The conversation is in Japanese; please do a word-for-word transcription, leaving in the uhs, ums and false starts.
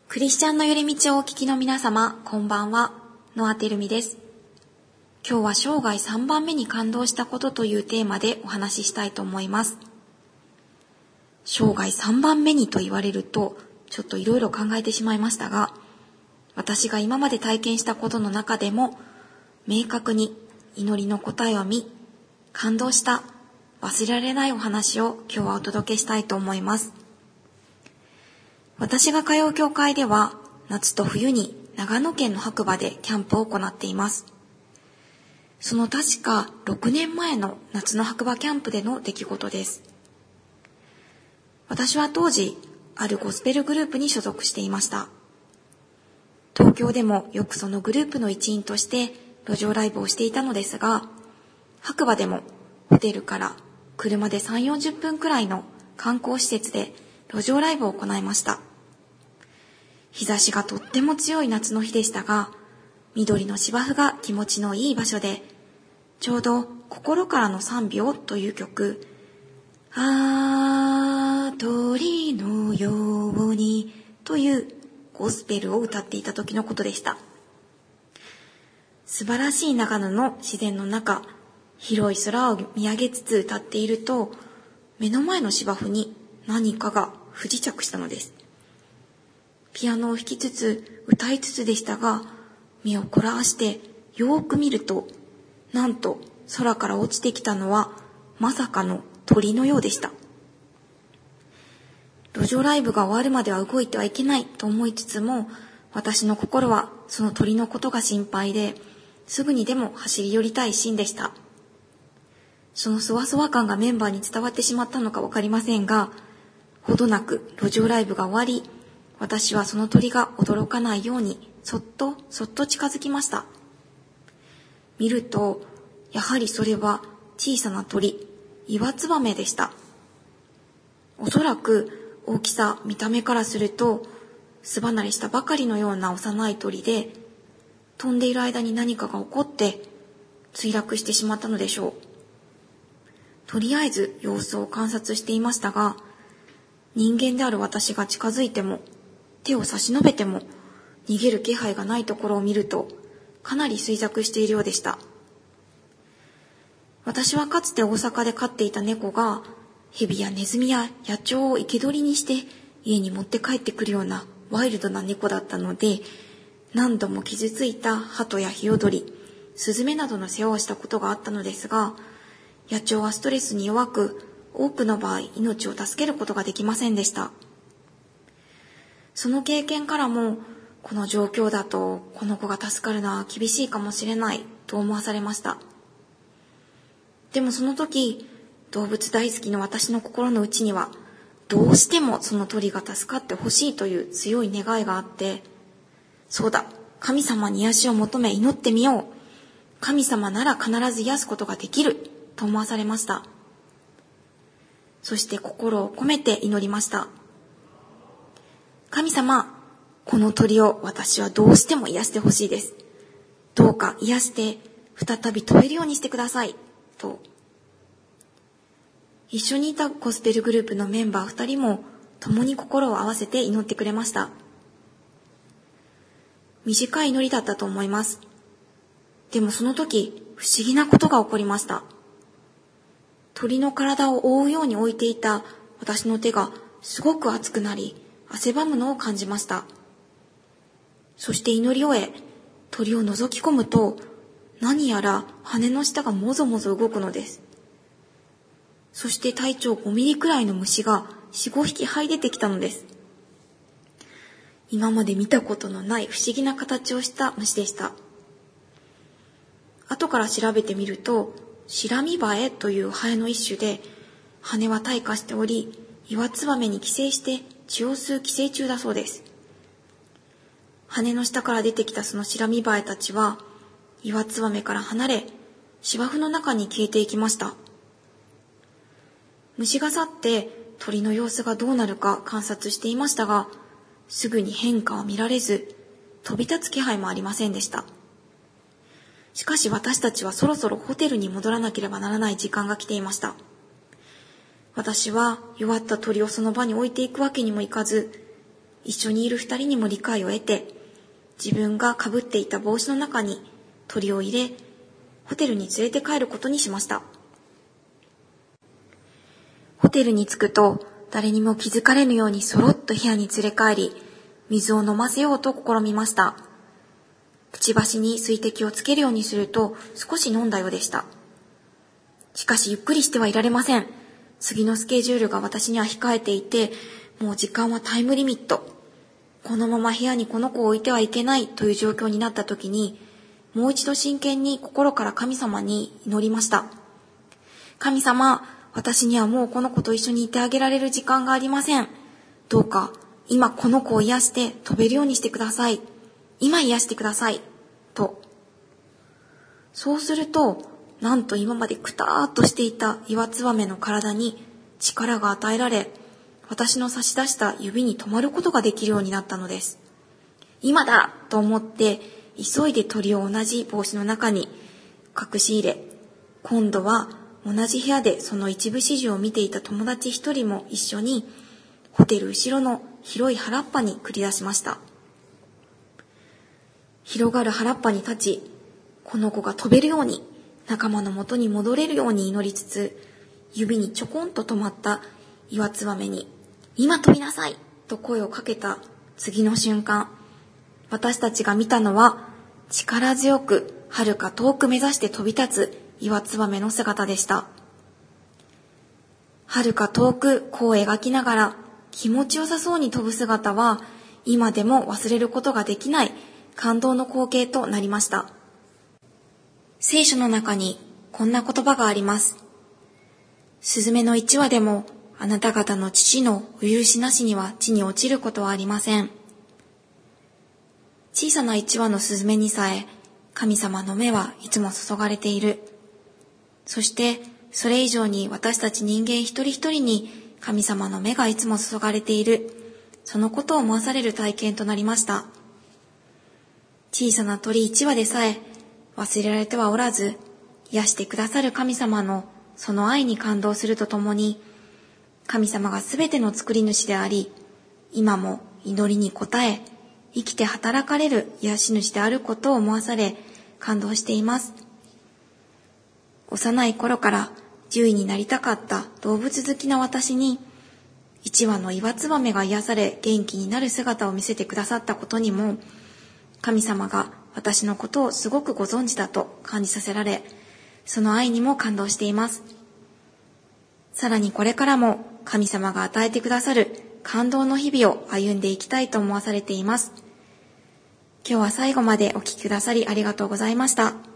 クリスチャンの寄り道をお聞きの皆様、こんばんは。ノアテルミです。今日は生涯さんばんめに感動したことというテーマでお話ししたいと思います。生涯さんばんめにと言われると、ちょっといろいろ考えてしまいましたが、私が今まで体験したことの中でも、明確に祈りの答えを見、感動した、忘れられないお話を今日はお届けしたいと思います。私が通う教会では、夏と冬に長野県の白馬でキャンプを行っています。その確かろくねんまえの夏の白馬キャンプでの出来事です。私は当時、あるゴスペルグループに所属していました。東京でもよくそのグループの一員として路上ライブをしていたのですが、白馬でもホテルから車でさんじゅうよんじゅっぷんくらいの観光施設で路上ライブを行いました。日差しがとっても強い夏の日でしたが、緑の芝生が気持ちのいい場所で、ちょうど心からの賛美をという曲、あー鳥のようにというゴスペルを歌っていた時のことでした。素晴らしい長野の自然の中、広い空を見上げつつ歌っていると、目の前の芝生に何かが不時着したのです。ピアノを弾きつつ歌いつつでしたが、目を凝らしてよーく見ると、なんと空から落ちてきたのはまさかの鳥のようでした。路上ライブが終わるまでは動いてはいけないと思いつつも、私の心はその鳥のことが心配で、すぐにでも走り寄りたい一心でした。そのそわそわ感がメンバーに伝わってしまったのかわかりませんが、ほどなく路上ライブが終わり、私はその鳥が驚かないようにそっとそっと近づきました。見ると、やはりそれは小さな鳥、イワツバメでした。おそらく大きさ見た目からすると巣離れしたばかりのような幼い鳥で、飛んでいる間に何かが起こって墜落してしまったのでしょう。とりあえず様子を観察していましたが、人間である私が近づいても手を差し伸べても逃げる気配がないところを見ると、かなり衰弱しているようでした。私はかつて大阪で飼っていた猫が蛇やネズミや野鳥を生け捕りにして家に持って帰ってくるようなワイルドな猫だったので、何度も傷ついた鳩やヒヨドリ、スズメなどの世話をしたことがあったのですが、野鳥はストレスに弱く、多くの場合命を助けることができませんでした。その経験からも、この状況だとこの子が助かるのは厳しいかもしれないと思わされました。でもその時、動物大好きの私の心の内には、どうしてもその鳥が助かってほしいという強い願いがあって、そうだ、神様に癒しを求め祈ってみよう。神様なら必ず癒すことができると思わされました。そして心を込めて祈りました。神様、この鳥を私はどうしても癒してほしいです。どうか癒して再び飛べるようにしてください。と。一緒にいたゴスペルグループのメンバー二人も共に心を合わせて祈ってくれました。短い祈りだったと思います。でもその時、不思議なことが起こりました。鳥の体を覆うように置いていた私の手がすごく熱くなり、汗ばむのを感じました。そして祈り終え、鳥を覗き込むと、何やら羽の下がもぞもぞ動くのです。そして体長ごミリくらいの虫がよん、ごひき這い出てきたのです。今まで見たことのない不思議な形をした虫でした。後から調べてみると、シラミバエというハエの一種で、羽は退化しており、イワツバメに寄生して血を吸う寄生虫だそうです。羽の下から出てきたそのシラミバエたちは、イワツバメから離れ、芝生の中に消えていきました。虫が去って鳥の様子がどうなるか観察していましたが、すぐに変化は見られず、飛び立つ気配もありませんでした。しかし私たちはそろそろホテルに戻らなければならない時間が来ていました。私は弱った鳥をその場に置いていくわけにもいかず、 一緒にいる二人にも理解を得て、自分が被っていた帽子の中に鳥を入れ、ホテルに連れて帰ることにしました。ホテルに着くと、誰にも気づかれぬようにそろっと部屋に連れ帰り、水を飲ませようと試みました。くちばしに水滴をつけるようにすると少し飲んだようでした。しかしゆっくりしてはいられません。次のスケジュールが私には控えていて、もう時間はタイムリミット。このまま部屋にこの子を置いてはいけないという状況になった時に、もう一度真剣に心から神様に祈りました。神様、私にはもうこの子と一緒にいてあげられる時間がありません。どうか今この子を癒して飛べるようにしてください。今癒してください。と。そうすると、なんと今までくたーっとしていた岩ツバメの体に力が与えられ、私の差し出した指に止まることができるようになったのです。今だと思って急いで鳥を同じ帽子の中に隠し入れ、今度は同じ部屋でその一部始終を見ていた友達一人も一緒にホテル後ろの広い原っぱに繰り出しました。広がる原っぱに立ち、この子が飛べるように仲間の元に戻れるように祈りつつ、指にちょこんと止まった岩ツバメに今飛びなさいと声をかけた次の瞬間、私たちが見たのは力強く遥か遠く目指して飛び立つ岩ツバメの姿でした。遥か遠く弧を描きながら気持ちよさそうに飛ぶ姿は今でも忘れることができない感動の光景となりました。聖書の中にこんな言葉があります。スズメの一羽でもあなた方の父のお許しなしには地に落ちることはありません。小さな一羽のスズメにさえ神様の目はいつも注がれている。そしてそれ以上に私たち人間一人一人に神様の目がいつも注がれている。そのことを思わされる体験となりました。小さな鳥一羽でさえ忘れられてはおらず、癒してくださる神様のその愛に感動するとともに、神様がすべての作り主であり、今も祈りに応え、生きて働かれる癒し主であることを思わされ、感動しています。幼い頃から獣医になりたかった動物好きな私に、一羽の岩ツバメが癒され元気になる姿を見せてくださったことにも、神様が私のことをすごくご存知だと感じさせられ、その愛にも感動しています。さらにこれからも神様が与えてくださる感動の日々を歩んでいきたいと思わされています。今日は最後までお聞きくださりありがとうございました。